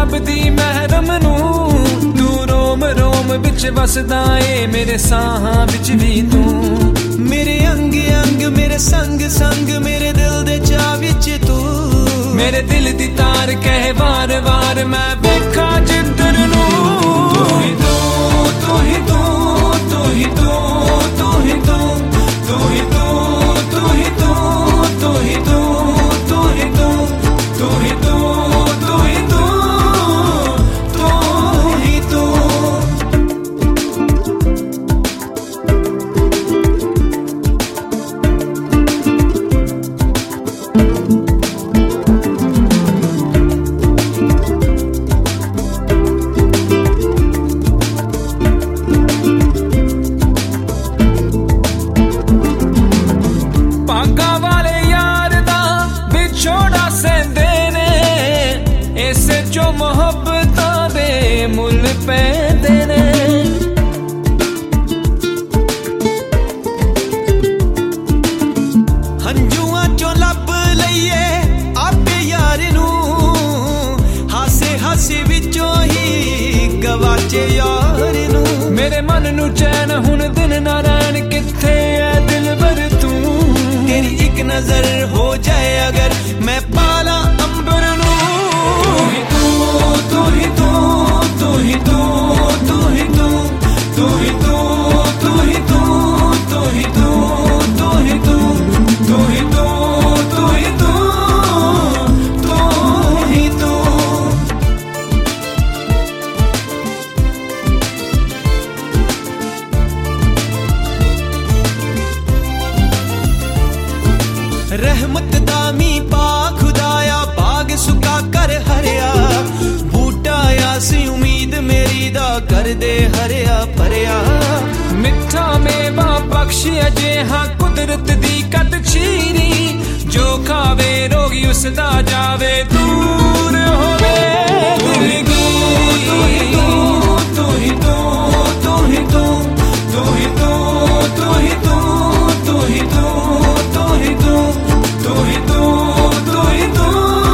लभदी महरम नू तू रोम रोम विच वसदा ए मेरे साहां विच भी तू मेरे अंग अंग मेरे संग संग मेरे दिल दे चा विच तू मेरे दिल दी तार कहे वार वार मैं वेखा जिधर नू तू ही तू तू ही तू तू ही तू तू ही तू तू ही तू तू ही तू तू ही तू तू ही तू तू ही तू तू ही तू तू ही तू मोहब्बतां दे मुल पैंदे ने हंजुआं चों लभ लईए आपे यार नू हासे हासे विचों ही गवाचे यार नू मेरे मन नू चैन हुण दिन ना रैन किथे ऐ दिलबर तू तेरी एक नजर हो जाए अगर मैं पाला अंबर नू तू ही तू तू ही तू तू ही तू तू ही तू तू ही तू तू ही तू तू ही तू तू ही तू तू ही तू तू ही तू रहमत दामी पा खुदाया बाग सुका कर हरिया सी उम्मीद मेरी दा कर दे हरिया भरिया मिठा मेवा बख्शी अजे हाँ कुदरत दी कद चीरी जो खावे रोगी उसदा जावे दूर होवे दिलगीरी तू ही तू तू ही तू तू ही तू तू ही तू तू ही तू तू ही तू तू ही तू तू ही तू तू ही तू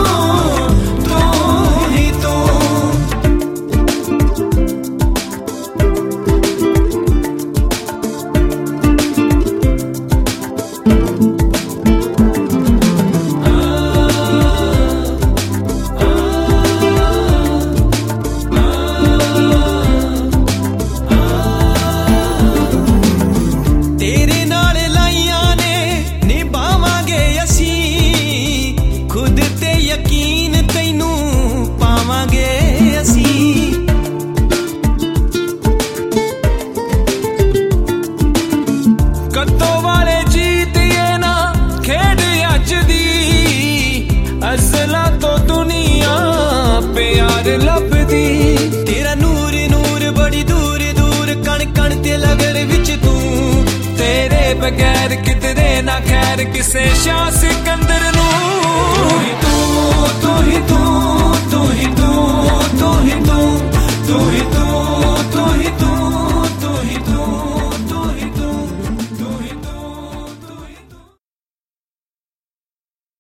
लभदी तेरा नूर नूर बड़ी दूर दूर कण कण ते लगन विच तू तेरे बगैर किधरे ना खैर किसे शाह सिकंदर नू तू ही तू तू ही तू तू ही तू तू ही तू तू ही तू तू ही तू तू ही तू